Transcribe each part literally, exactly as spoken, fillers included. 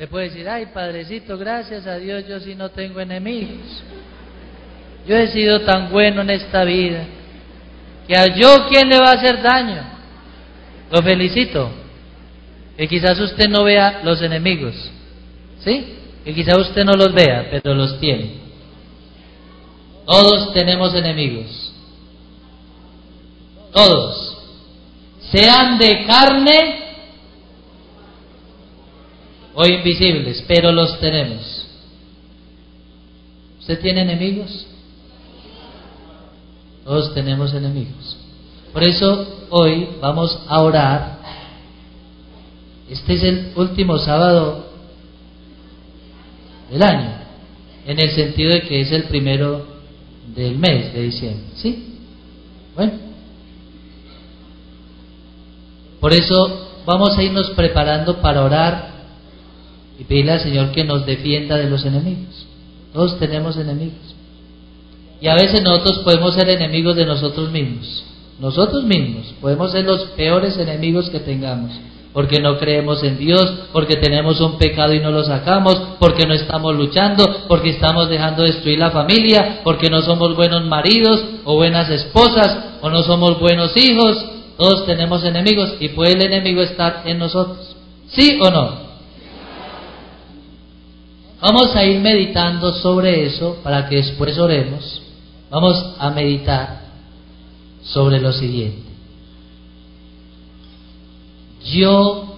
Te puede decir, ay, Padrecito, gracias a Dios yo sí no tengo enemigos. Yo he sido tan bueno en esta vida, que a yo, ¿quién le va a hacer daño? Lo felicito, que quizás usted no vea los enemigos, ¿sí? Que quizás usted no los vea, pero los tiene. Todos tenemos enemigos, todos, sean de carne o invisibles, pero los tenemos. ¿Usted tiene enemigos? Todos tenemos enemigos. Por eso hoy vamos a orar. Este es el último sábado del año, en el sentido de que es el primero del mes de diciembre, ¿sí? Bueno, por eso vamos a irnos preparando para orar y pedirle al Señor que nos defienda de los enemigos. Todos tenemos enemigos. Y a veces nosotros podemos ser enemigos de nosotros mismos. Nosotros mismos podemos ser los peores enemigos que tengamos, porque no creemos en Dios, porque tenemos un pecado y no lo sacamos, porque no estamos luchando, porque estamos dejando destruir la familia, porque no somos buenos maridos o buenas esposas, o no somos buenos hijos. Todos tenemos enemigos y puede el enemigo estar en nosotros. ¿Sí o no? Vamos a ir meditando sobre eso para que después oremos. Vamos a meditar sobre lo siguiente. Yo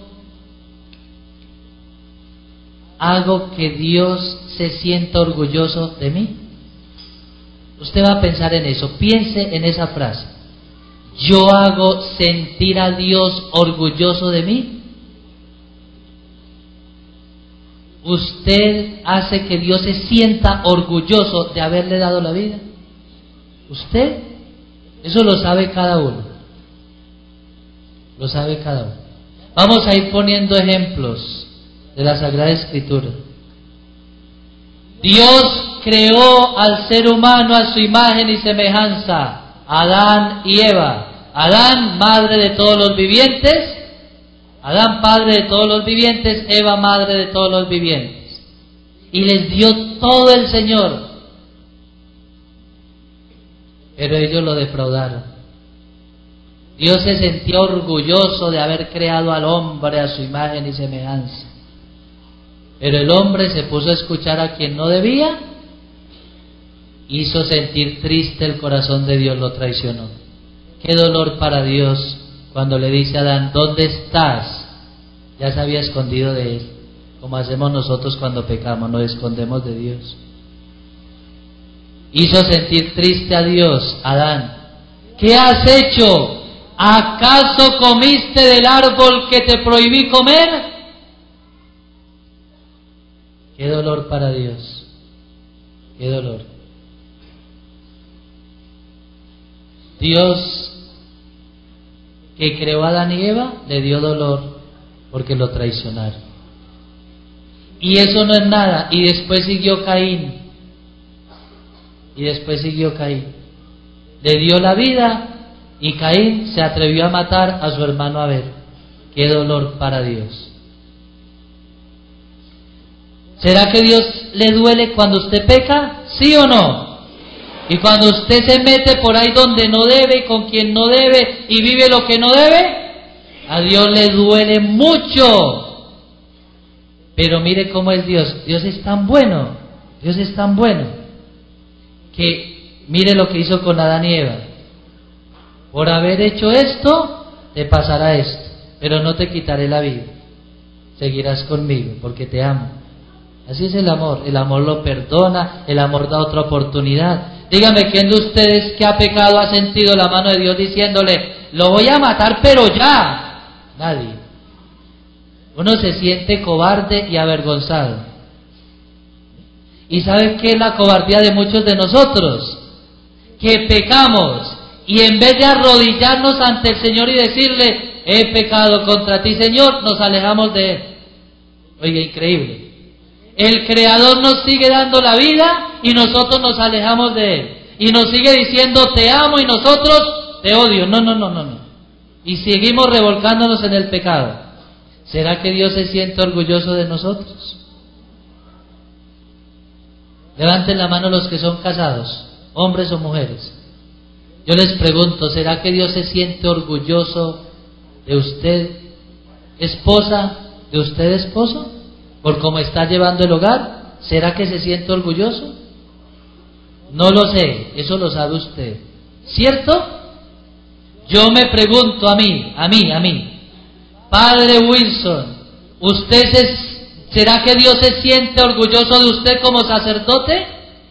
hago que Dios se sienta orgulloso de mí. Usted va a pensar en eso, piense en esa frase. Yo hago sentir a Dios orgulloso de mí. Usted hace que Dios se sienta orgulloso de haberle dado la vida. Usted, eso lo sabe cada uno. Lo sabe cada uno. Vamos a ir poniendo ejemplos de la Sagrada Escritura. Dios creó al ser humano a su imagen y semejanza, Adán y Eva. Adán, madre de todos los vivientes. Adán, padre de todos los vivientes. Eva, madre de todos los vivientes. Y les dio todo el Señor. Pero ellos lo defraudaron. Dios se sentía orgulloso de haber creado al hombre a su imagen y semejanza. Pero el hombre se puso a escuchar a quien no debía, hizo sentir triste el corazón de Dios, lo traicionó. Qué dolor para Dios cuando le dice a Adán, ¿dónde estás? Ya se había escondido de él, como hacemos nosotros cuando pecamos, nos escondemos de Dios. Hizo sentir triste a Dios, Adán. ¿Qué has hecho? ¿Acaso comiste del árbol que te prohibí comer? Qué dolor para Dios, qué dolor. Dios, que creó a Adán y Eva, le dio dolor porque lo traicionaron. Y eso no es nada. Y después siguió Caín. Y después siguió Caín. Le dio la vida y Caín se atrevió a matar a su hermano Abel. Qué dolor para Dios. ¿Será que Dios le duele cuando usted peca? ¿Sí o no? Y cuando usted se mete por ahí donde no debe, con quien no debe y vive lo que no debe, a Dios le duele mucho. Pero mire cómo es Dios. Dios es tan bueno, Dios es tan bueno, que mire lo que hizo con Adán y Eva. Por haber hecho esto, te pasará esto, pero no te quitaré la vida. Seguirás conmigo porque te amo. Así es el amor. El amor lo perdona, el amor da otra oportunidad. Dígame, ¿quién de ustedes que ha pecado ha sentido la mano de Dios diciéndole, lo voy a matar pero ya? Nadie. Uno se siente cobarde y avergonzado. ¿Y saben qué es la cobardía de muchos de nosotros? Que pecamos y en vez de arrodillarnos ante el Señor y decirle, he pecado contra ti, Señor, nos alejamos de Él. Oiga, increíble. El Creador nos sigue dando la vida y nosotros nos alejamos de Él. Y nos sigue diciendo, te amo, y nosotros te odio. No, no, no, no, no. Y seguimos revolcándonos en el pecado. ¿Será que Dios se siente orgulloso de nosotros? Levanten la mano los que son casados, hombres o mujeres. Yo les pregunto, ¿será que Dios se siente orgulloso de usted, esposa, de usted, esposo, por cómo está llevando el hogar? ¿Será que se siente orgulloso? No lo sé, eso lo sabe usted, ¿cierto? Yo me pregunto a mí, a mí, a mí, Padre Wilson, ¿usted se, será que Dios se siente orgulloso de usted como sacerdote?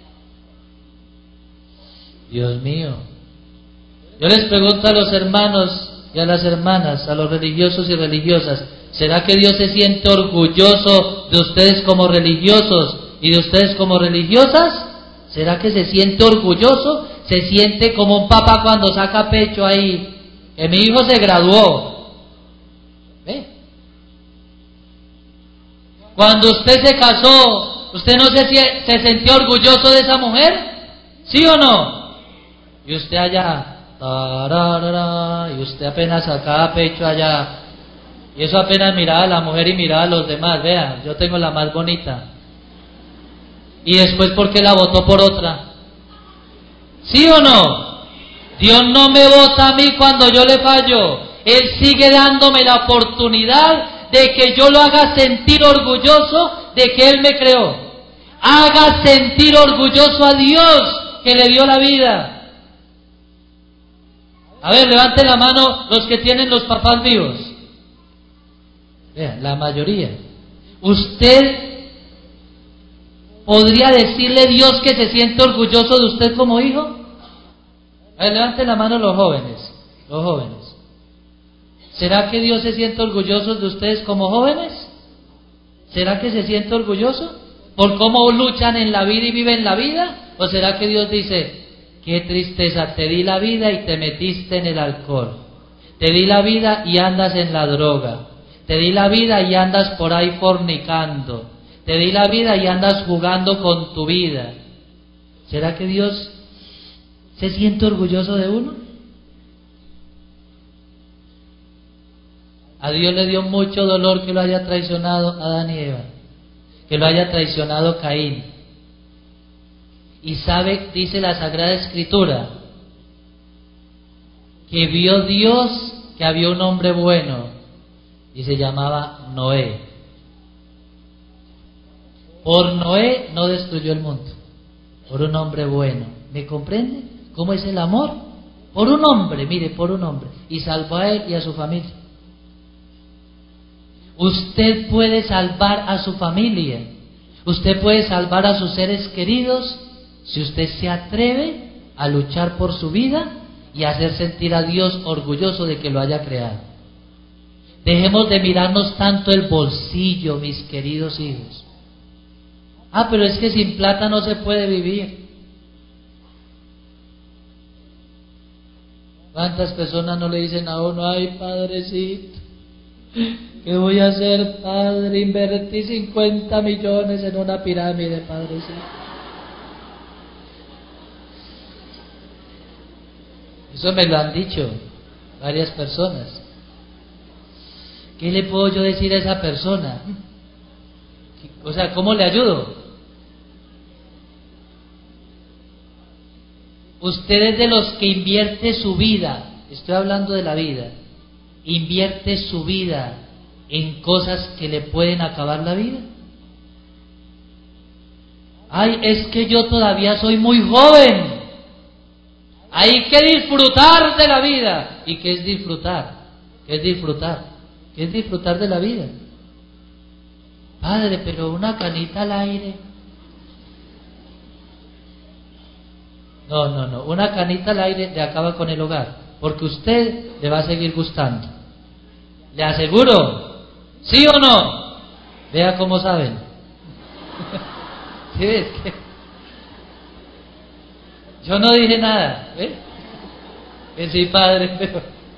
Dios mío. Yo les pregunto a los hermanos y a las hermanas, a los religiosos y religiosas, ¿será que Dios se siente orgulloso de ustedes como religiosos y de ustedes como religiosas? ¿Será que se siente orgulloso? Se siente como un papá cuando saca pecho ahí, que mi hijo se graduó. ¿Ve? Cuando usted se casó, ¿usted no se, se sintió orgulloso de esa mujer? ¿Sí o no? Y usted allá, tararara, y usted apenas sacaba pecho allá, y eso apenas miraba a la mujer y miraba a los demás. Vea, yo tengo la más bonita. Y después, ¿por qué la votó por otra? ¿Sí o no? Dios no me vota a mí cuando yo le fallo. Él sigue dándome la oportunidad de que yo lo haga sentir orgulloso de que Él me creó. Haga sentir orgulloso a Dios que le dio la vida. A ver, levanten la mano los que tienen los papás vivos. Vean, la mayoría. Usted ¿podría decirle a Dios que se siente orgulloso de usted como hijo? A ver, levanten la mano los jóvenes, los jóvenes. ¿Será que Dios se siente orgulloso de ustedes como jóvenes? ¿Será que se siente orgulloso por cómo luchan en la vida y viven la vida? ¿O será que Dios dice, qué tristeza, te di la vida y te metiste en el alcohol, te di la vida y andas en la droga, te di la vida y andas por ahí fornicando, te di la vida y andas jugando con tu vida? ¿Será que Dios se siente orgulloso de uno? A Dios le dio mucho dolor que lo haya traicionado Adán y Eva, que lo haya traicionado Caín. Y sabe, dice la Sagrada Escritura, que vio Dios que había un hombre bueno y se llamaba Noé. Por Noé no destruyó el mundo, por un hombre bueno. ¿Me comprende cómo es el amor? Por un hombre, mire, por un hombre. Y salvó a él y a su familia. Usted puede salvar a su familia. Usted puede salvar a sus seres queridos si usted se atreve a luchar por su vida y hacer sentir a Dios orgulloso de que lo haya creado. Dejemos de mirarnos tanto el bolsillo, mis queridos hijos. Ah, pero es que sin plata no se puede vivir. ¿Cuántas personas no le dicen a uno, ay, padrecito, qué voy a hacer, padre? Invertí cincuenta millones en una pirámide, padrecito. Eso me lo han dicho varias personas. ¿Qué le puedo yo decir a esa persona? O sea, ¿cómo le ayudo? Usted es de los que invierte su vida, estoy hablando de la vida, invierte su vida en cosas que le pueden acabar la vida. Ay, es que yo todavía soy muy joven, hay que disfrutar de la vida. ¿Y qué es disfrutar? ¿Qué es disfrutar? ¿Qué es disfrutar de la vida? Padre, pero una canita al aire. No, no, no, una canita al aire le acaba con el hogar, porque usted le va a seguir gustando. Le aseguro, ¿sí o no? Vea cómo saben. ¿Sí ves? Yo no dije nada, ¿ves? Que sí, padre, pero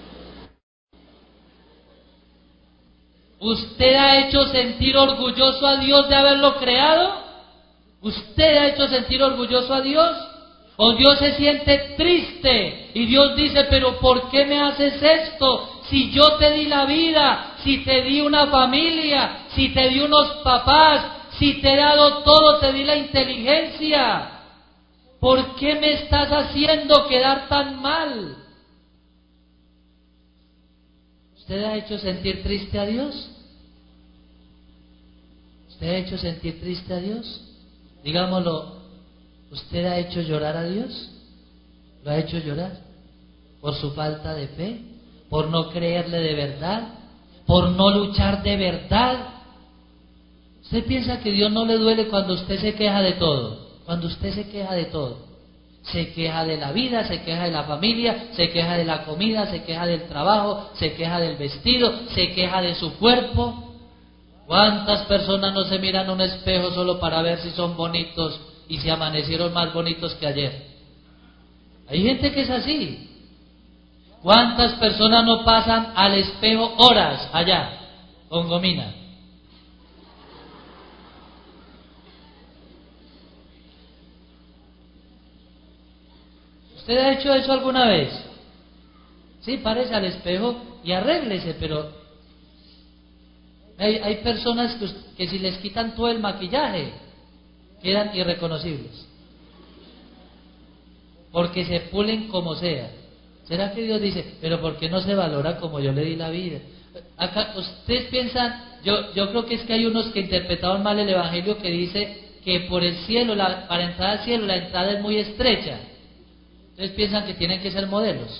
¿usted ha hecho sentir orgulloso a Dios de haberlo creado? ¿Usted ha hecho sentir orgulloso a Dios? ¿O Dios se siente triste y Dios dice, pero ¿por qué me haces esto? Si yo te di la vida, si te di una familia, si te di unos papás, si te he dado todo, te di la inteligencia? ¿Por qué me estás haciendo quedar tan mal? ¿Usted ha hecho sentir triste a Dios? ¿Usted ha hecho sentir triste a Dios? Digámoslo, ¿usted ha hecho llorar a Dios? ¿Lo ha hecho llorar? ¿Por su falta de fe? ¿Por no creerle de verdad? ¿Por no luchar de verdad? ¿Usted piensa que Dios no le duele cuando usted se queja de todo? Cuando usted se queja de todo. Se queja de la vida, se queja de la familia, se queja de la comida, se queja del trabajo, se queja del vestido, se queja de su cuerpo. ¿Cuántas personas no se miran a un espejo solo para ver si son bonitos y si amanecieron más bonitos que ayer? Hay gente que es así. ¿Cuántas personas no pasan al espejo horas allá con gomina? ¿Usted ha hecho eso alguna vez? Sí, párese al espejo y arréglese, pero hay, hay personas que, que si les quitan todo el maquillaje, quedan irreconocibles. Porque se pulen como sea. ¿Será que Dios dice, pero por qué no se valora como yo le di la vida? Acá, ustedes piensan, yo, yo creo que es que hay unos que interpretaron mal el Evangelio que dice que por el cielo, la, para entrar al cielo, la entrada es muy estrecha. Ustedes piensan que tienen que ser modelos.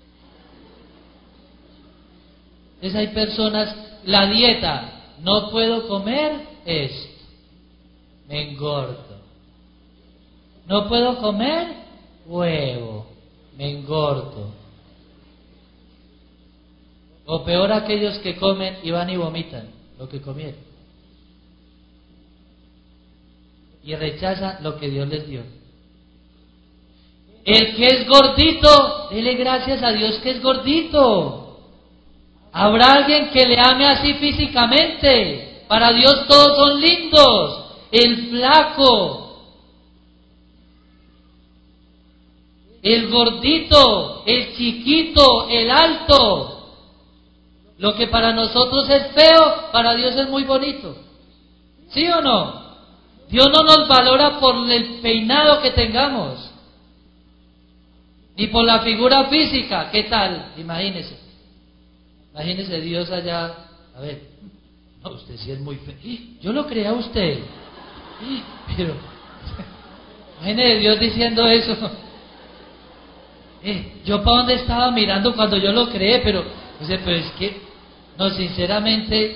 Entonces hay personas, la dieta, no puedo comer esto, me engordo. No puedo comer huevo, me engordo. O peor, aquellos que comen y van y vomitan lo que comieron. Y rechazan lo que Dios les dio. El que es gordito, dele gracias a Dios que es gordito. Habrá alguien que le ame así físicamente. Para Dios todos son lindos. El flaco, el gordito, el chiquito, el alto. Lo que para nosotros es feo, para Dios es muy bonito. ¿Sí o no? Dios no nos valora por el peinado que tengamos, ni por la figura física. ¿Qué tal? Imagínese. Imagínese Dios allá. A ver, no, usted sí es muy feo. Yo lo creé a usted. Pero, imagínese Dios diciendo eso. Eh, yo para dónde estaba mirando cuando yo lo creé, pero, o sea, pero es que, no, sinceramente,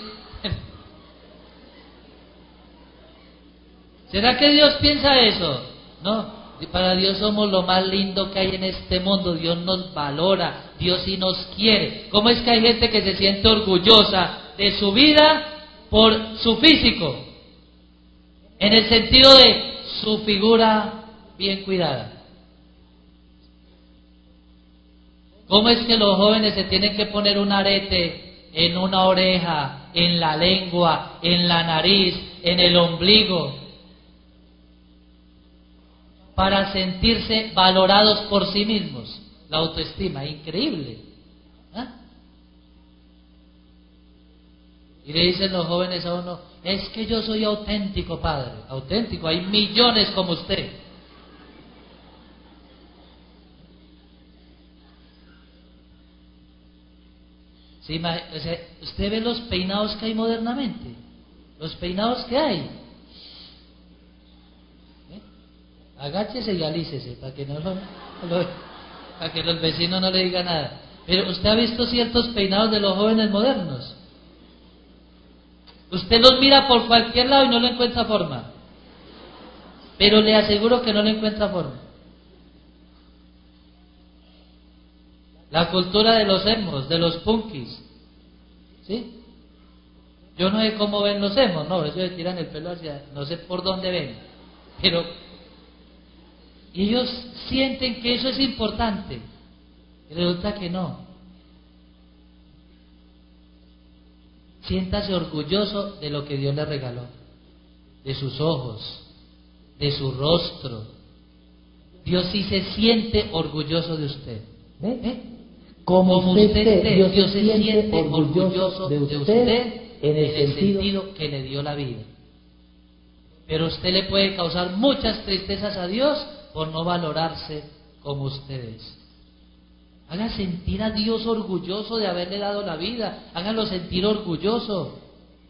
¿será que Dios piensa eso? No. Para Dios somos lo más lindo que hay en este mundo. Dios nos valora, Dios sí nos quiere. ¿Cómo es que hay gente que se siente orgullosa de su vida por su físico? En el sentido de su figura bien cuidada. ¿Cómo es que los jóvenes se tienen que poner un arete en una oreja, en la lengua, en la nariz, en el ombligo, para sentirse valorados por sí mismos? La autoestima, increíble. ¿Ah? Y le dicen los jóvenes a uno, es que yo soy auténtico, padre. Auténtico, hay millones como usted. Sí, o sea, usted ve los peinados que hay modernamente, los peinados que hay. ¿Eh? Agáchese y alícese para que no lo, lo, para que los vecinos no le digan nada. Pero usted ha visto ciertos peinados de los jóvenes modernos. Usted los mira por cualquier lado y no le encuentra forma. Pero le aseguro que no le encuentra forma. La cultura de los emos, de los punkis, ¿sí? Yo no sé cómo ven los emos, no, ellos le tiran el pelo hacia, no sé por dónde ven, pero ellos sienten que eso es importante, y resulta que no. Siéntase orgulloso de lo que Dios le regaló, de sus ojos, de su rostro. Dios sí se siente orgulloso de usted. ¿Eh? ¿Eh? Como como usted usted esté, esté, Dios se siente orgulloso de de usted usted en el en el sentido sentido que le dio la vida. Pero usted le puede causar muchas tristezas a Dios por no valorarse como usted es. Haga sentir a Dios orgulloso de haberle dado la vida. Hágalo sentir orgulloso.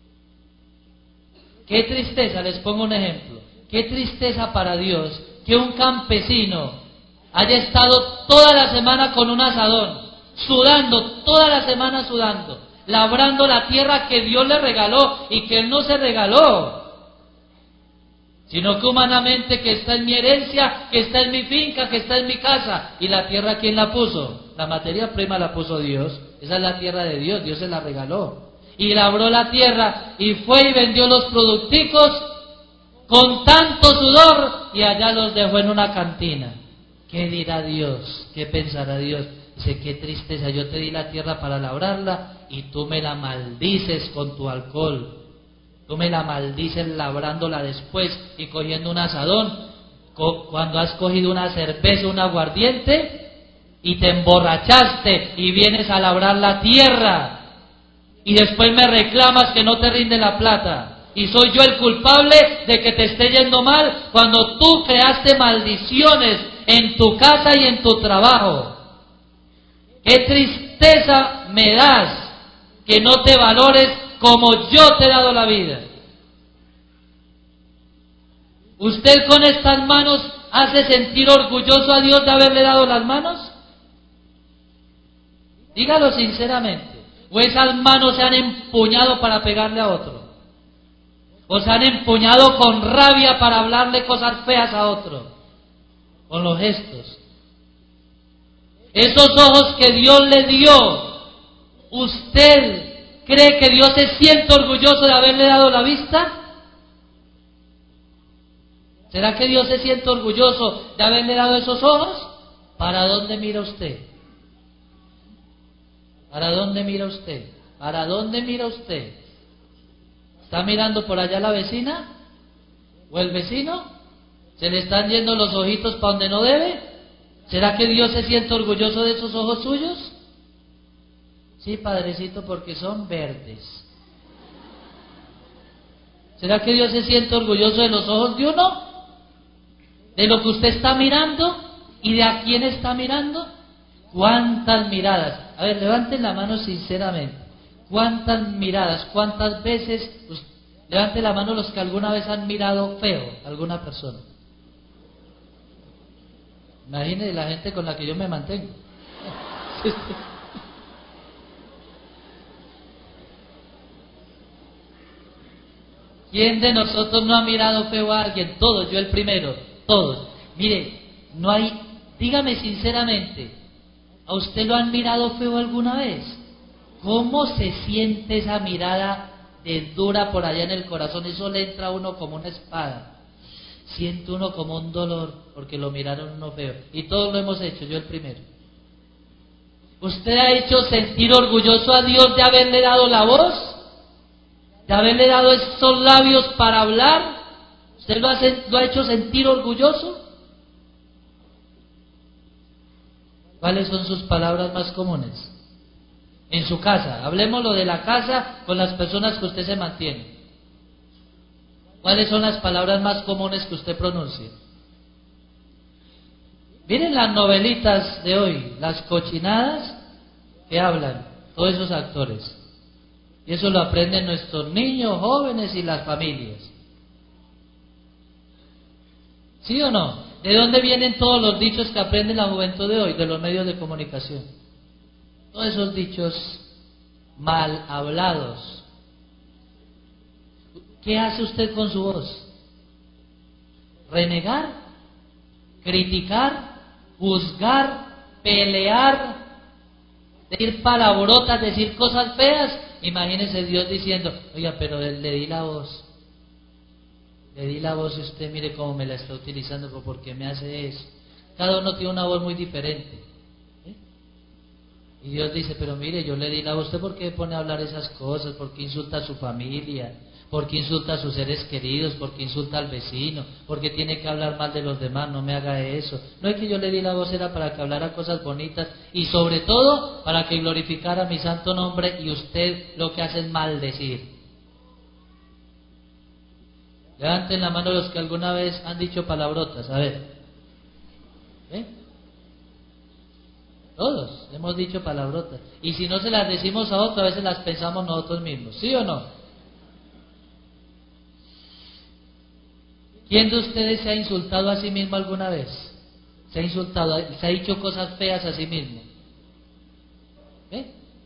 Qué tristeza, les pongo un ejemplo. Qué tristeza para Dios que un campesino haya estado toda la semana con un asadón, sudando, toda la semana sudando, labrando la tierra que Dios le regaló y que Él no se regaló, sino que humanamente, que está en mi herencia, que está en mi finca, que está en mi casa. ¿Y la tierra quién la puso? La materia prima la puso Dios. Esa es la tierra de Dios, Dios se la regaló. Y labró la tierra y fue y vendió los producticos con tanto sudor y allá los dejó en una cantina. ¿Qué dirá Dios? ¿Qué pensará Dios? Dice, qué tristeza, yo te di la tierra para labrarla y tú me la maldices con tu alcohol. Tú me la maldices labrándola después y cogiendo un asadón, cuando has cogido una cerveza, un aguardiente, y te emborrachaste y vienes a labrar la tierra, y después me reclamas que no te rinde la plata, y soy yo el culpable de que te esté yendo mal, cuando tú creaste maldiciones en tu casa y en tu trabajo. Qué tristeza me das que no te valores como yo te he dado la vida. ¿Usted con estas manos hace sentir orgulloso a Dios de haberle dado las manos? Dígalo sinceramente. ¿O esas manos se han empuñado para pegarle a otro? ¿O se han empuñado con rabia para hablarle cosas feas a otro? Con los gestos. Esos ojos que Dios le dio, ¿usted cree que Dios se siente orgulloso de haberle dado la vista? ¿Será que Dios se siente orgulloso de haberle dado esos ojos? ¿Para dónde mira usted? ¿Para dónde mira usted? ¿Para dónde mira usted? ¿Está mirando por allá la vecina? ¿O el vecino? ¿Se le están yendo los ojitos para donde no debe? ¿Será que Dios se siente orgulloso de esos ojos suyos? Sí, Padrecito, porque son verdes. ¿Será que Dios se siente orgulloso de los ojos de uno? ¿De lo que usted está mirando? ¿Y de a quién está mirando? ¿Cuántas miradas? A ver, levanten la mano sinceramente. ¿Cuántas miradas? ¿Cuántas veces? Pues, levanten la mano los que alguna vez han mirado feo a alguna persona. Imagínense la gente con la que yo me mantengo. ¿Quién de nosotros no ha mirado feo a alguien? Todos, yo el primero, todos. Mire, no hay, dígame sinceramente, ¿a usted lo han mirado feo alguna vez? ¿Cómo se siente esa mirada de dura por allá en el corazón? Eso le entra a uno como una espada. Siente uno como un dolor porque lo miraron uno feo. Y todos lo hemos hecho, yo el primero. ¿Usted ha hecho sentir orgulloso a Dios de haberle dado la voz? ¿De haberle dado esos labios para hablar? ¿Usted lo ha, lo ha hecho sentir orgulloso? ¿Cuáles son sus palabras más comunes? En su casa, hablemoslo de la casa con las personas que usted se mantiene. ¿Cuáles son las palabras más comunes que usted pronuncia? Miren las novelitas de hoy, las cochinadas que hablan todos esos actores. Y eso lo aprenden nuestros niños, jóvenes y las familias. ¿Sí o no? ¿De dónde vienen todos los dichos que aprende la juventud de hoy? De los medios de comunicación. Todos esos dichos mal hablados. ¿Qué hace usted con su voz? ¿Renegar? ¿Criticar? ¿Juzgar? ¿Pelear? ¿Decir palabrotas? ¿Decir cosas feas? Imagínese Dios diciendo, oiga, pero le di la voz. Le di la voz y usted mire cómo me la está utilizando, ¿por qué me hace eso? Cada uno tiene una voz muy diferente. ¿Eh? Y Dios dice, pero mire, yo le di la voz, ¿usted por qué pone a hablar esas cosas? ¿Por qué insulta a su familia? porque insulta a sus seres queridos, porque insulta al vecino, porque tiene que hablar mal de los demás. No me haga eso. No es que yo le di la voz, era para que hablara cosas bonitas y sobre todo para que glorificara mi santo nombre, y usted lo que hace es maldecir. Levanten la mano los que alguna vez han dicho palabrotas, a ver. ¿Eh? Todos hemos dicho palabrotas. Y si no se las decimos a otros, a veces las pensamos nosotros mismos, ¿sí o no? ¿Quién de ustedes se ha insultado a sí mismo alguna vez? Se ha insultado, se ha dicho cosas feas a sí mismo. ¿Eh?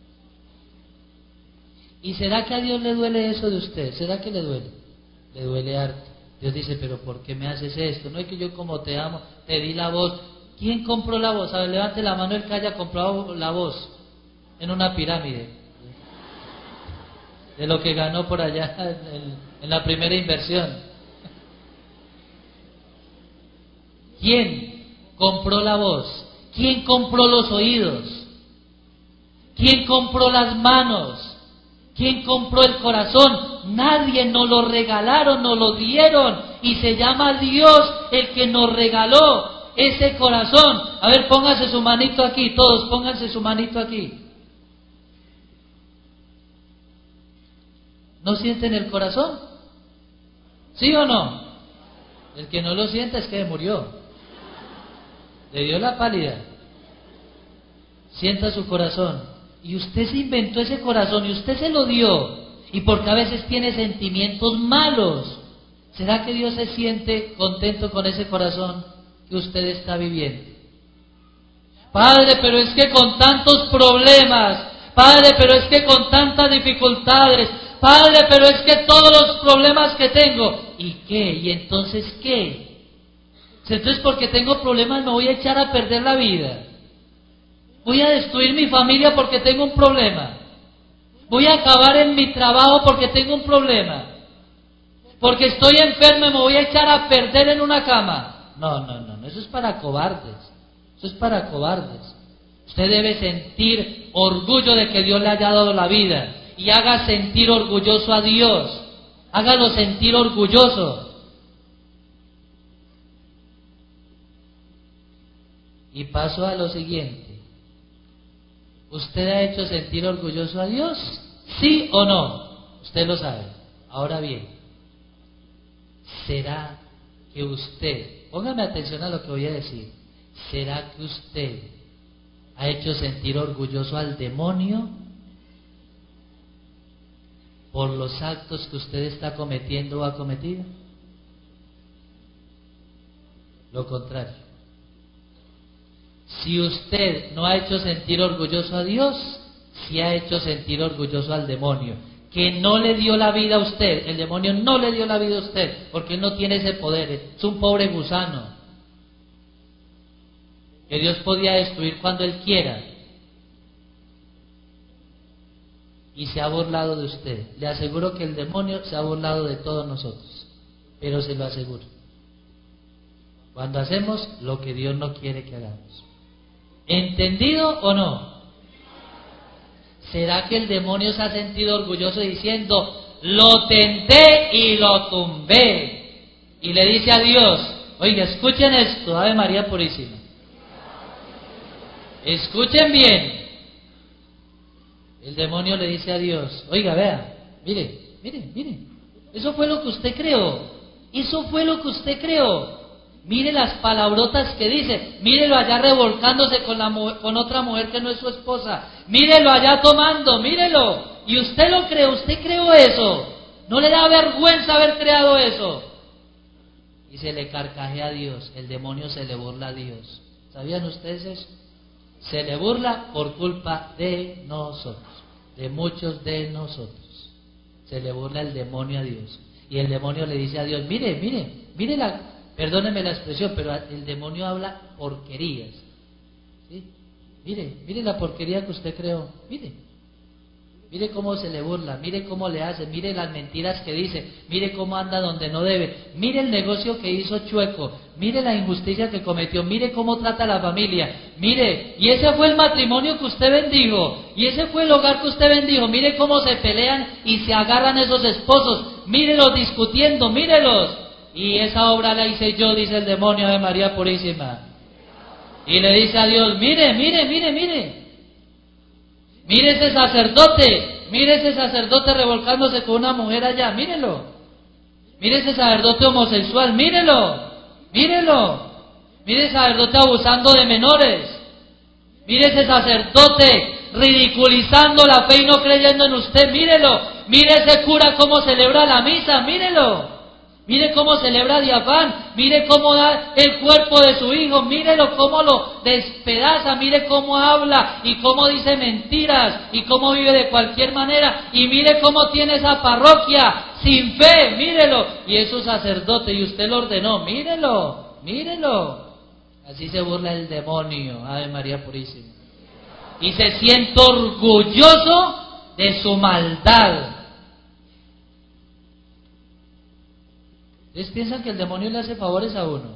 ¿Y será que a Dios le duele eso de usted? ¿Será que le duele? Le duele harto. Dios dice, pero ¿por qué me haces esto? No es que yo como te amo, te di la voz. ¿Quién compró la voz? A ver, levante la mano el que haya comprado la voz en una pirámide. De lo que ganó por allá en, en la primera inversión. ¿Quién compró la voz? ¿Quién compró los oídos? ¿Quién compró las manos? ¿Quién compró el corazón? Nadie, nos lo regalaron, nos lo dieron, y se llama Dios el que nos regaló ese corazón. A ver, pónganse su manito aquí, todos pónganse su manito aquí. ¿No sienten el corazón? ¿Sí o no? El que no lo siente es que murió, le dio la pálida. Sienta su corazón. Y usted se inventó ese corazón y usted se lo dio, y porque a veces tiene sentimientos malos. ¿Será que Dios se siente contento con ese corazón que usted está viviendo? Padre, pero es que con tantos problemas, Padre, pero es que con tantas dificultades, Padre, pero es que todos los problemas que tengo. ¿Y qué? ¿Y entonces qué? Entonces, porque tengo problemas me voy a echar a perder la vida. Voy a destruir mi familia porque tengo un problema. Voy a acabar en mi trabajo porque tengo un problema. Porque estoy enfermo y me voy a echar a perder en una cama. No, no, no, no, eso es para cobardes. Eso es para cobardes. Usted debe sentir orgullo de que Dios le haya dado la vida, y haga sentir orgulloso a Dios. Hágalo sentir orgulloso. Y paso a lo siguiente. ¿Usted ha hecho sentir orgulloso a Dios? ¿Sí o no? Usted lo sabe. Ahora bien, ¿será que usted, póngame atención a lo que voy a decir, ¿será que usted ha hecho sentir orgulloso al demonio por los actos que usted está cometiendo o ha cometido? Lo contrario. Si usted no ha hecho sentir orgulloso a Dios, sí ha hecho sentir orgulloso al demonio, que no le dio la vida a usted. El demonio no le dio la vida a usted, porque él no tiene ese poder, es un pobre gusano, que Dios podía destruir cuando él quiera. Y se ha burlado de usted. Le aseguro que el demonio se ha burlado de todos nosotros, pero se lo aseguro, cuando hacemos lo que Dios no quiere que hagamos. ¿Entendido o no? ¿Será que el demonio se ha sentido orgulloso diciendo, lo tenté y lo tumbé? Y le dice a Dios, oiga, escuchen esto, Ave María Purísima. Escuchen bien. El demonio le dice a Dios, oiga, vea, mire, mire, mire, eso fue lo que usted creó, eso fue lo que usted creó. Mire las palabrotas que dice, mírelo allá revolcándose con, la, con otra mujer que no es su esposa, mírelo allá tomando, mírelo, y usted lo creó, usted creó eso, no le da vergüenza haber creado eso. Y se le carcajea a Dios, el demonio se le burla a Dios. ¿Sabían ustedes eso? Se le burla por culpa de nosotros, de muchos de nosotros. Se le burla el demonio a Dios, y el demonio le dice a Dios, mire, mire, mire la... Perdóneme la expresión, pero el demonio habla porquerías. ¿Sí? Mire, mire la porquería que usted creó. Mire, mire cómo se le burla, mire cómo le hace, mire las mentiras que dice, mire cómo anda donde no debe, mire el negocio que hizo chueco, mire la injusticia que cometió, mire cómo trata a la familia, mire, y ese fue el matrimonio que usted bendijo, y ese fue el hogar que usted bendijo, mire cómo se pelean y se agarran esos esposos. mírelos discutiendo, mírelos. Y esa obra la hice yo, dice el demonio de María Purísima. Y le dice a Dios, mire, mire, mire, mire. Mire ese sacerdote, mire ese sacerdote revolcándose con una mujer allá, mírelo. Mire ese sacerdote homosexual, mírelo, mírelo. Mire ese sacerdote abusando de menores. Mire ese sacerdote ridiculizando la fe y no creyendo en usted, mírelo. Mire ese cura cómo celebra la misa, mírelo. Mire cómo celebra Diafán, mire cómo da el cuerpo de su hijo, mírelo cómo lo despedaza, mire cómo habla y cómo dice mentiras y cómo vive de cualquier manera y mire cómo tiene esa parroquia sin fe, mírelo. Y es un sacerdote y usted lo ordenó, mírelo, mírelo. Así se burla el demonio, Ave María Purísima. Y se siente orgulloso de su maldad. ¿Ustedes piensan que el demonio le hace favores a uno?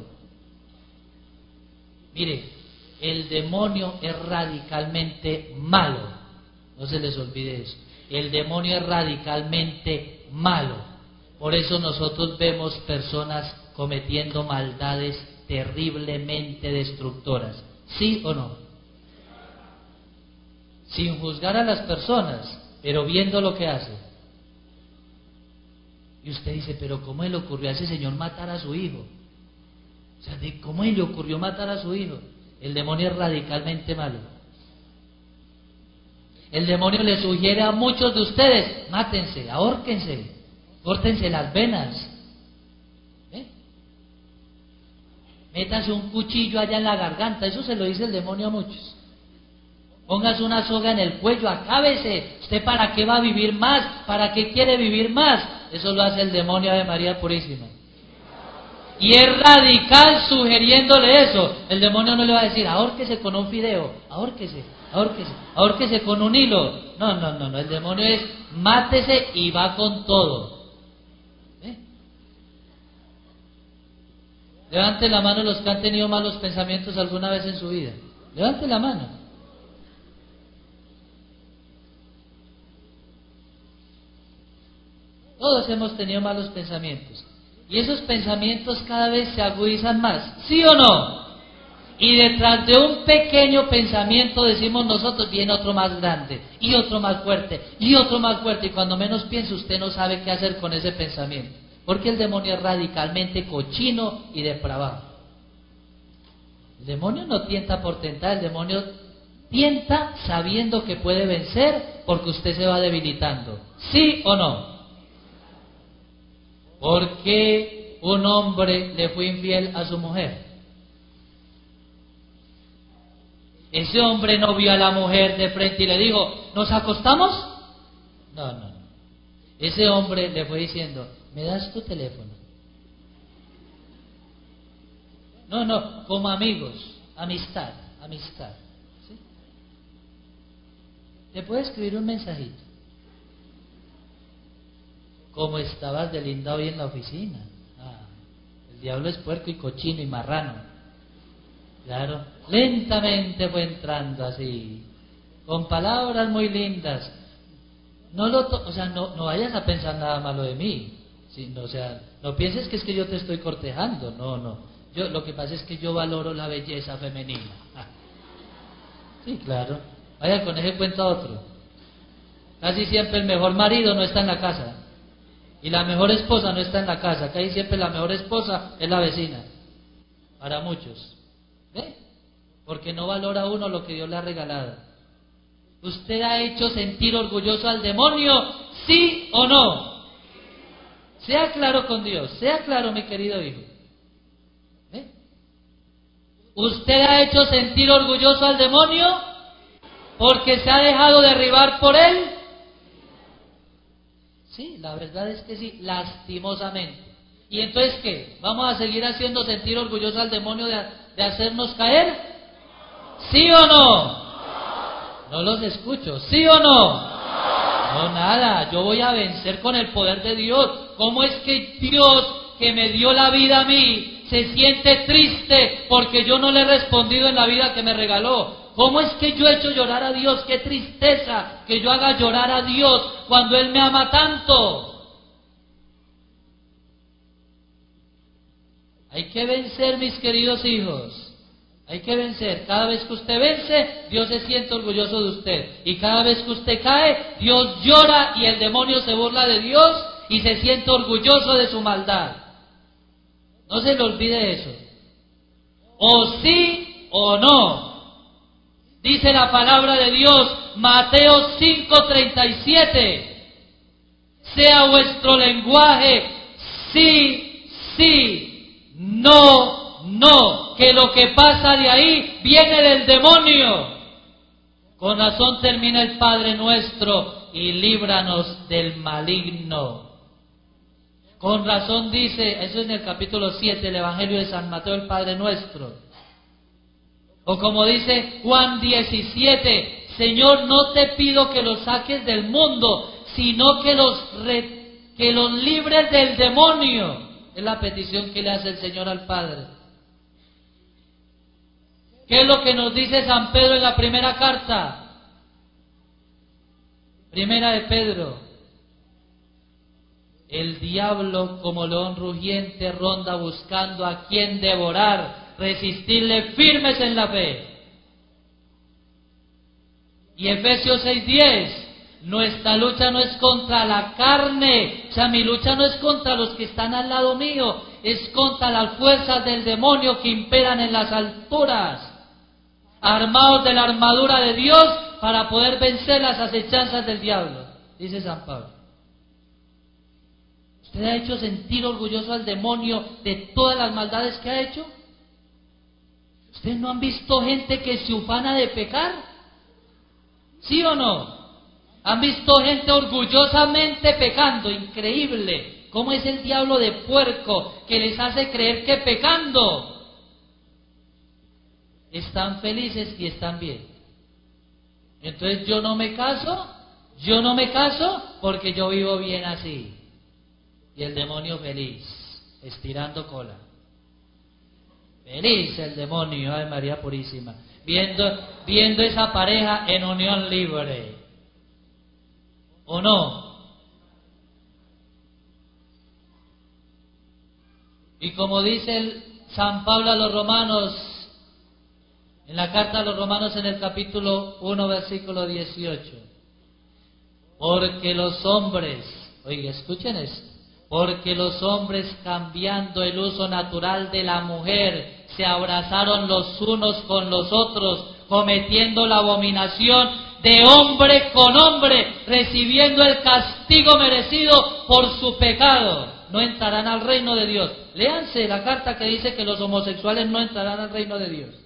Mire, el demonio es radicalmente malo. No se les olvide eso. El demonio es radicalmente malo. Por eso nosotros vemos personas cometiendo maldades terriblemente destructoras. ¿Sí o no? Sin juzgar a las personas, pero viendo lo que hacen. Y usted dice, pero ¿cómo le ocurrió a ese señor matar a su hijo? O sea, ¿cómo le ocurrió matar a su hijo? El demonio es radicalmente malo. El demonio le sugiere a muchos de ustedes, mátense, ahórquense, córtense las venas. ¿Eh? Métase un cuchillo allá en la garganta, eso se lo dice el demonio a muchos. Póngase una soga en el cuello, acábese. ¿Usted para qué va a vivir más? ¿Para qué quiere vivir más? Eso lo hace el demonio de María Purísima. Y es radical sugiriéndole eso. El demonio no le va a decir, ahórquese con un fideo, ahórquese, ahórquese, ahórquese con un hilo. No, no, no, no. El demonio es, mátese y va con todo. ¿Eh? Levante la mano los que han tenido malos pensamientos alguna vez en su vida. Levante la mano. Todos hemos tenido malos pensamientos. Y esos pensamientos cada vez se agudizan más. ¿Sí o no? Y detrás de un pequeño pensamiento, decimos nosotros, viene otro más grande, y otro más fuerte, y otro más fuerte. Y cuando menos piensa, usted no sabe qué hacer con ese pensamiento. Porque el demonio es radicalmente cochino y depravado. El demonio no tienta por tentar, el demonio tienta sabiendo que puede vencer porque usted se va debilitando. ¿Sí o no? ¿Por qué un hombre le fue infiel a su mujer? Ese hombre no vio a la mujer de frente y le dijo, ¿nos acostamos? No, no, no. Ese hombre le fue diciendo, ¿me das tu teléfono? No, no, como amigos, amistad, amistad. ¿Sí? ¿Te puedo escribir un mensajito? ¿Cómo estabas de linda hoy en la oficina? Ah, el diablo es puerco y cochino y marrano. Claro, lentamente fue entrando así, con palabras muy lindas. No lo, to o sea, no, no vayas a pensar nada malo de mí. Sí, no, o sea, no pienses que es que yo te estoy cortejando. No, no. Yo, lo que pasa es que yo valoro la belleza femenina. Ah. Sí, claro. Vaya con ese cuento a otro. Casi siempre el mejor marido no está en la casa. Y la mejor esposa no está en la casa. Casi siempre la mejor esposa es la vecina. Para muchos. ¿Ve? Porque no valora uno lo que Dios le ha regalado. ¿Usted ha hecho sentir orgulloso al demonio? ¿Sí o no? Sea claro con Dios. Sea claro, mi querido hijo. ¿Ve? ¿Usted ha hecho sentir orgulloso al demonio? ¿Porque se ha dejado derribar por él? Sí, la verdad es que sí, lastimosamente. ¿Y entonces qué? ¿Vamos a seguir haciendo sentir orgulloso al demonio de, de hacernos caer? ¿Sí o no? No los escucho. ¿Sí o no? No, nada. Yo voy a vencer con el poder de Dios. ¿Cómo es que Dios, que me dio la vida a mí, se siente triste porque yo no le he respondido en la vida que me regaló? ¿Cómo es que yo he hecho llorar a Dios? ¡Qué tristeza que yo haga llorar a Dios cuando Él me ama tanto! Hay que vencer, mis queridos hijos. Hay que vencer. Cada vez que usted vence, Dios se siente orgulloso de usted. Y cada vez que usted cae, Dios llora y el demonio se burla de Dios y se siente orgulloso de su maldad. No se le olvide eso. O sí o no. Dice la palabra de Dios, Mateo cinco treinta y siete. Sea vuestro lenguaje sí, sí, no, no, que lo que pasa de ahí viene del demonio. Con razón termina el Padre nuestro y líbranos del maligno. Con razón dice, eso es en el capítulo siete del Evangelio de San Mateo, el Padre nuestro. O como dice Juan diecisiete, Señor, no te pido que los saques del mundo, sino que los, re, que los libres del demonio. Es la petición que le hace el Señor al Padre. ¿Qué es lo que nos dice San Pedro en la primera carta? Primera de Pedro. El diablo, como león rugiente, ronda buscando a quien devorar. Resistirle firmes en la fe. Y Efesios seis diez. Nuestra lucha no es contra la carne, o sea, mi lucha no es contra los que están al lado mío, es contra las fuerzas del demonio que imperan en las alturas, armados de la armadura de Dios para poder vencer las acechanzas del diablo, dice San Pablo. ¿Usted ha hecho sentir orgulloso al demonio de todas las maldades que ha hecho? ¿Ustedes no han visto gente que se ufana de pecar? ¿Sí o no? ¿Han visto gente orgullosamente pecando? Increíble. ¿Cómo es el diablo de puerco que les hace creer que pecando están felices y están bien? Entonces yo no me caso, yo no me caso porque yo vivo bien así. Y el demonio feliz, estirando cola. Feliz el demonio, ay María Purísima, viendo, viendo esa pareja en unión libre. ¿O no? Y como dice el San Pablo a los romanos, en la carta a los romanos en el capítulo uno, versículo dieciocho, porque los hombres, oiga, escuchen esto, porque los hombres, cambiando el uso natural de la mujer, se abrazaron los unos con los otros, cometiendo la abominación de hombre con hombre, recibiendo el castigo merecido por su pecado, no entrarán al reino de Dios. Léanse la carta que dice que los homosexuales no entrarán al reino de Dios.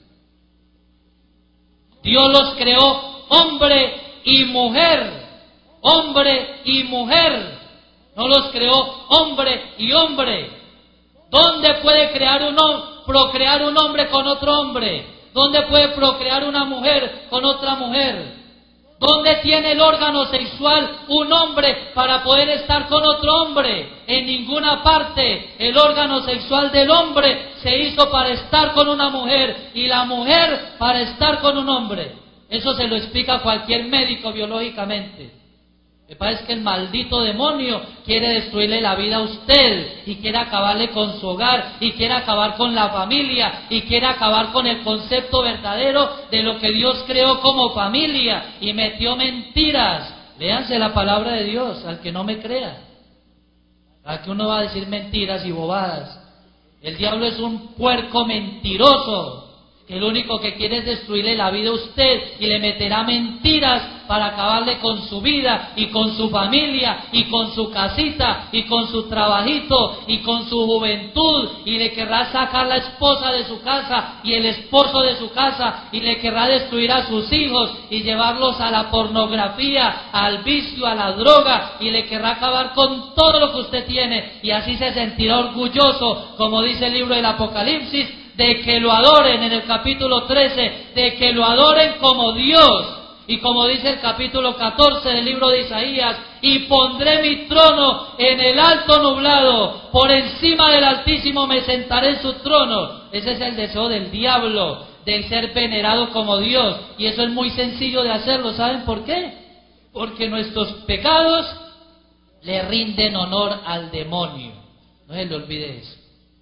Dios los creó hombre y mujer, hombre y mujer, no los creó hombre y hombre. ¿Dónde puede crear un procrear un hombre con otro hombre? ¿Dónde puede procrear una mujer con otra mujer? ¿Dónde tiene el órgano sexual un hombre para poder estar con otro hombre? En ninguna parte. El órgano sexual del hombre se hizo para estar con una mujer y la mujer para estar con un hombre. Eso se lo explica cualquier médico biológicamente. Me parece que el maldito demonio quiere destruirle la vida a usted y quiere acabarle con su hogar y quiere acabar con la familia y quiere acabar con el concepto verdadero de lo que Dios creó como familia y metió mentiras. Léanse la palabra de Dios, al que no me crea. ¿A que uno va a decir mentiras y bobadas? El diablo es un puerco mentiroso, que lo único que quiere es destruirle la vida a usted y le meterá mentiras para acabarle con su vida y con su familia y con su casita y con su trabajito y con su juventud, y le querrá sacar la esposa de su casa y el esposo de su casa y le querrá destruir a sus hijos y llevarlos a la pornografía, al vicio, a la droga, y le querrá acabar con todo lo que usted tiene, y así se sentirá orgulloso, como dice el libro del Apocalipsis, de que lo adoren en el capítulo trece, de que lo adoren como Dios. Y como dice el capítulo catorce del libro de Isaías, y pondré mi trono en el alto nublado, por encima del Altísimo me sentaré en su trono. Ese es el deseo del diablo, de ser venerado como Dios. Y eso es muy sencillo de hacerlo. ¿Saben por qué? Porque nuestros pecados le rinden honor al demonio. No se le olvide eso.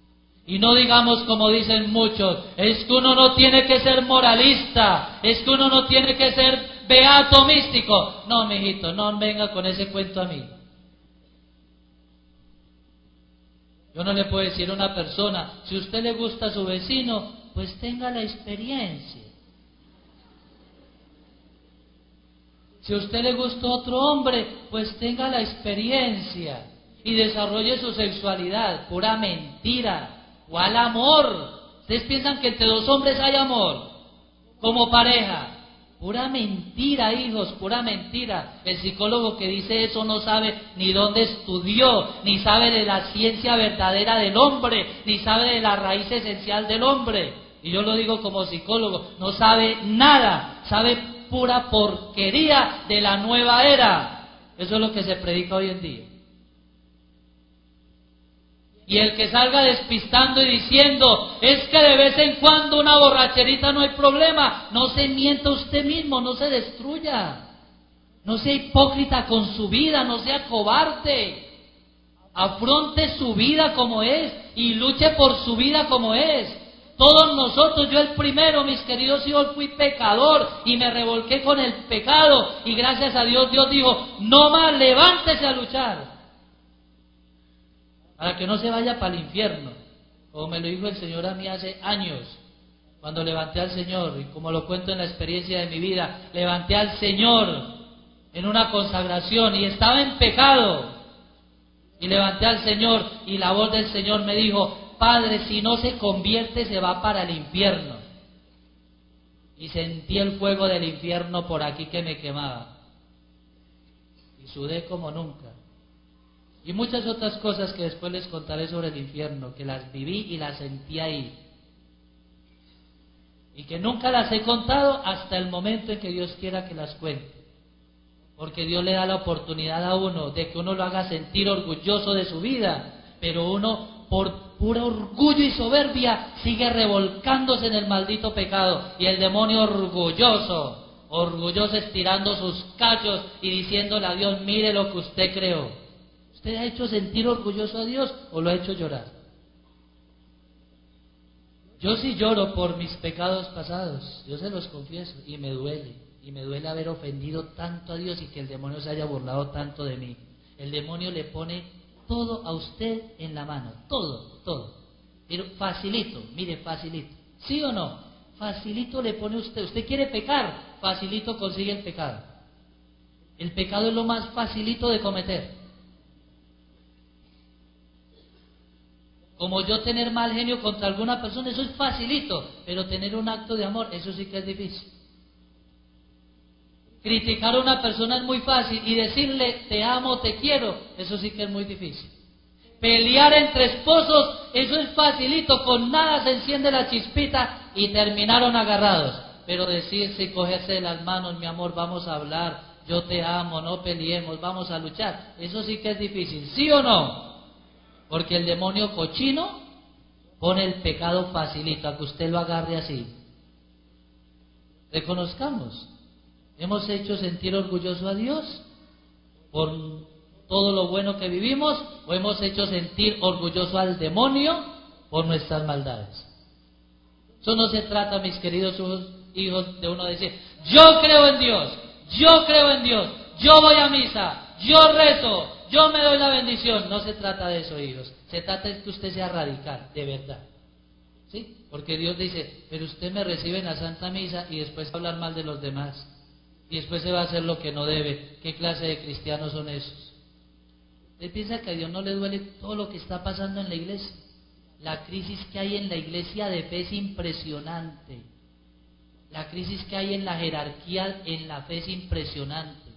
Y no digamos como dicen muchos, es que uno no tiene que ser moralista, es que uno no tiene que ser beato místico. No, mijito, no venga con ese cuento a mí. Yo no le puedo decir a una persona, si a usted le gusta a su vecino, pues tenga la experiencia. Si a usted le gusta a otro hombre, pues tenga la experiencia y desarrolle su sexualidad. Pura mentira. ¿Cuál amor? ¿Ustedes piensan que entre dos hombres hay amor? Como pareja. Pura mentira, hijos, pura mentira. El psicólogo que dice eso no sabe ni dónde estudió, ni sabe de la ciencia verdadera del hombre, ni sabe de la raíz esencial del hombre. Y yo lo digo como psicólogo, no sabe nada, sabe pura porquería de la nueva era. Eso es lo que se predica hoy en día. Y el que salga despistando y diciendo, es que de vez en cuando una borracherita no hay problema, no se mienta usted mismo, no se destruya. No sea hipócrita con su vida, no sea cobarde. Afronte su vida como es y luche por su vida como es. Todos nosotros, yo el primero, mis queridos hijos, fui pecador y me revolqué con el pecado. Y gracias a Dios, Dios dijo, no más, levántese a luchar. Para que no se vaya para el infierno, como me lo dijo el Señor a mí hace años, cuando levanté al Señor, y como lo cuento en la experiencia de mi vida, levanté al Señor en una consagración y estaba en pecado, y levanté al Señor y la voz del Señor me dijo, Padre, si no se convierte se va para el infierno. Y sentí el fuego del infierno por aquí que me quemaba, y sudé como nunca. Y muchas otras cosas que después les contaré sobre el infierno, que las viví y las sentí ahí. Y que nunca las he contado hasta el momento en que Dios quiera que las cuente. Porque Dios le da la oportunidad a uno de que uno lo haga sentir orgulloso de su vida, pero uno por puro orgullo y soberbia sigue revolcándose en el maldito pecado. Y el demonio orgulloso, orgulloso estirando sus cachos y diciéndole a Dios, mire lo que usted creó. ¿Usted ha hecho sentir orgulloso a Dios o lo ha hecho llorar? Yo sí lloro por mis pecados pasados, yo se los confieso, y me duele, y me duele haber ofendido tanto a Dios y que el demonio se haya burlado tanto de mí. El demonio le pone todo a usted en la mano, todo, todo. Pero facilito, mire, facilito. ¿Sí o no? Facilito le pone usted. Usted quiere pecar, facilito consigue el pecado. El pecado es lo más facilito de cometer. Como yo tener mal genio contra alguna persona, eso es facilito, pero tener un acto de amor, eso sí que es difícil. Criticar a una persona es muy fácil y decirle te amo, te quiero, eso sí que es muy difícil. Pelear entre esposos, eso es facilito, con nada se enciende la chispita y terminaron agarrados. Pero decirse y cogerse de las manos, mi amor, vamos a hablar, yo te amo, no peleemos, vamos a luchar, eso sí que es difícil, ¿sí o no? Porque el demonio cochino pone el pecado facilito, a que usted lo agarre así. Reconozcamos, hemos hecho sentir orgulloso a Dios por todo lo bueno que vivimos, o hemos hecho sentir orgulloso al demonio por nuestras maldades. Eso no se trata, mis queridos hijos, de uno decir, yo creo en Dios, yo creo en Dios, yo voy a misa, yo rezo, yo me doy la bendición. No se trata de eso, hijos. Se trata de que usted sea radical, de verdad. ¿Sí? Porque Dios dice, pero usted me recibe en la Santa Misa y después va a hablar mal de los demás. Y después se va a hacer lo que no debe. ¿Qué clase de cristianos son esos? ¿Usted piensa que a Dios no le duele todo lo que está pasando en la iglesia? La crisis que hay en la iglesia de fe es impresionante. La crisis que hay en la jerarquía en la fe es impresionante.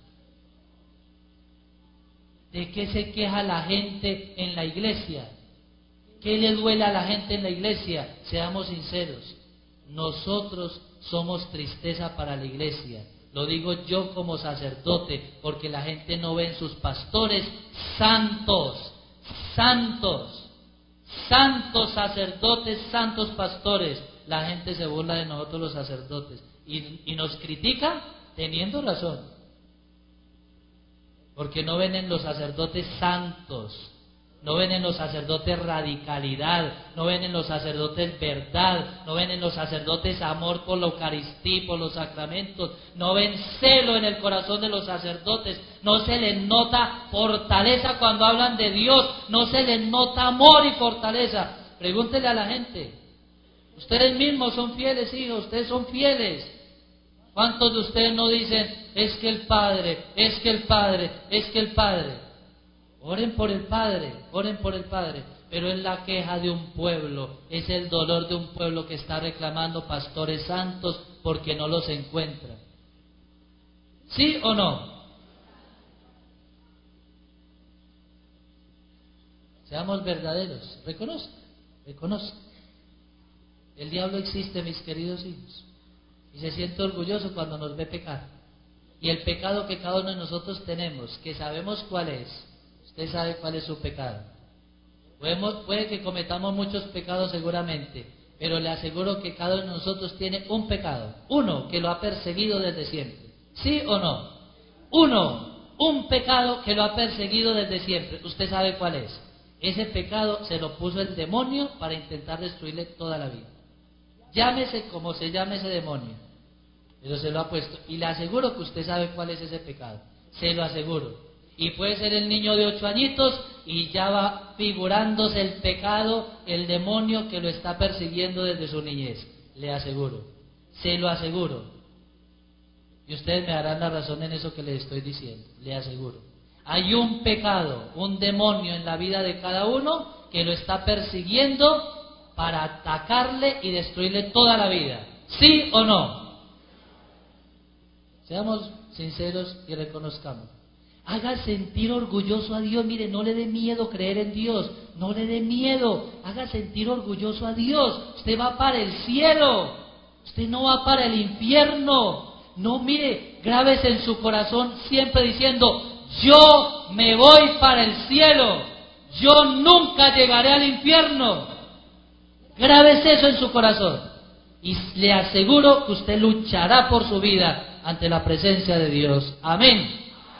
¿De qué se queja la gente en la iglesia? ¿Qué le duele a la gente en la iglesia? Seamos sinceros, nosotros somos tristeza para la iglesia. Lo digo yo como sacerdote, porque la gente no ve en sus pastores santos, santos, santos sacerdotes, santos pastores. La gente se burla de nosotros los sacerdotes y, y nos critica teniendo razón. Porque no ven en los sacerdotes santos, No ven en los sacerdotes radicalidad, no ven en los sacerdotes verdad, no ven en los sacerdotes amor por la Eucaristía, por los sacramentos, no ven celo en el corazón de los sacerdotes, no se les nota fortaleza cuando hablan de Dios, no se les nota amor y fortaleza. Pregúntele a la gente, ustedes mismos son fieles hijos, ustedes son fieles. ¿Cuántos de ustedes no dicen, es que el Padre, es que el Padre, es que el Padre? Oren por el Padre, oren por el Padre, pero es la queja de un pueblo, es el dolor de un pueblo que está reclamando pastores santos porque no los encuentra. ¿Sí o no? Seamos verdaderos, reconozcan, reconozcan. El diablo existe, mis queridos hijos, y se siente orgulloso cuando nos ve pecar. Y el pecado que cada uno de nosotros tenemos, que sabemos cuál es, usted sabe cuál es su pecado. Podemos, puede que cometamos muchos pecados seguramente, pero le aseguro que cada uno de nosotros tiene un pecado, uno que lo ha perseguido desde siempre. ¿Sí o no? Uno, un pecado que lo ha perseguido desde siempre. Usted sabe cuál es. Ese pecado se lo puso el demonio para intentar destruirle toda la vida. Llámese como se llame ese demonio, pero se lo ha puesto. Y le aseguro que usted sabe cuál es ese pecado. Se lo aseguro. Y puede ser el niño de ocho añitos y ya va figurándose el pecado, el demonio que lo está persiguiendo desde su niñez. Le aseguro, se lo aseguro. Y ustedes me darán la razón en eso que les estoy diciendo, le aseguro. Hay un pecado, un demonio en la vida de cada uno que lo está persiguiendo para atacarle y destruirle toda la vida. ¿Sí o no? Seamos sinceros y reconozcamos. Haga sentir orgulloso a Dios. Mire, no le dé miedo creer en Dios, no le dé miedo, haga sentir orgulloso a Dios. Usted va para el cielo, usted no va para el infierno. No, mire, grábese en su corazón siempre diciendo, yo me voy para el cielo, yo nunca llegaré al infierno. Grábese eso en su corazón y le aseguro que usted luchará por su vida ante la presencia de Dios. Amén.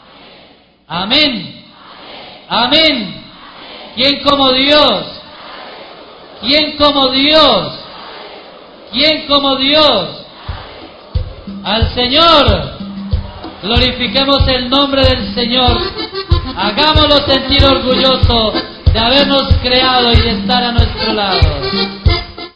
Amén. Amén. Amén. ¿Quién como Dios? ¿Quién como Dios? ¿Quién como Dios? Al Señor. Glorifiquemos el nombre del Señor. Hagámoslo sentir orgulloso de habernos creado y de estar a nuestro lado.